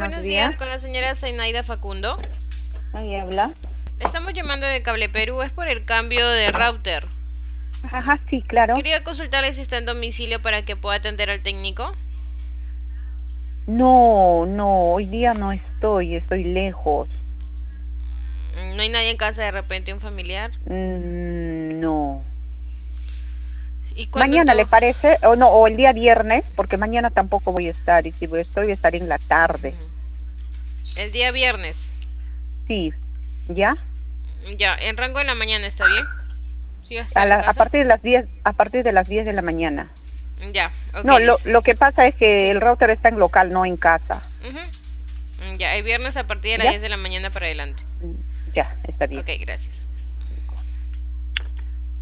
Buenos Buenos días, días. con la señora Zainaida Facundo. Ahí habla. Estamos llamando de Cable Perú, es por el cambio de router. Ajá, sí, claro. Quería consultarle si está en domicilio para que pueda atender al técnico. No, no, hoy día no estoy lejos. No hay nadie en casa, de repente un familiar. No. ¿Y cuándo en Mañana le todo? parece, o no, o el día viernes, porque mañana tampoco voy a estar, y si voy a estar en la tarde. El día viernes. Sí, ¿ya? Ya, en rango de la mañana, ¿está bien? ¿Sí va a estar en A casa? partir de las 10, a partir de las 10 de la mañana. Ya, ok, No, listo. lo que pasa es que Sí. el router está en local, no en casa. Ya, el viernes a partir de las ¿Ya? 10 de la mañana para adelante. Ya, está bien. Ok, gracias.